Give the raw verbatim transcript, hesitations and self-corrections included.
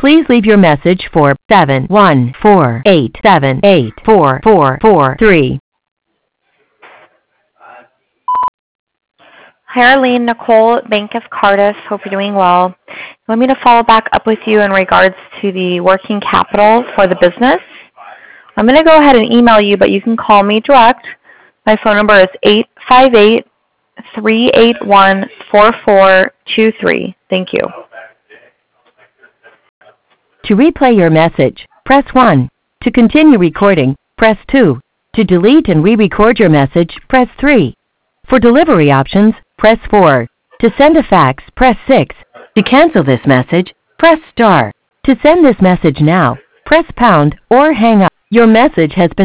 Please leave your message for seven one four eight seven eight four four four three. Hi, Arlene. Nicole, Bank of Cardiff. Hope you're doing well. You want me to follow back up with you in regards to the working capital for the business? I'm going to go ahead and email you, but you can call me direct. My phone number is eight five eight, three eight one, four four two three. Thank you. To replay your message, press one. To continue recording, press two. To delete and re-record your message, press three. For delivery options, press four. To send a fax, press six. To cancel this message, press star. To send this message now, press pound or hang up. Your message has been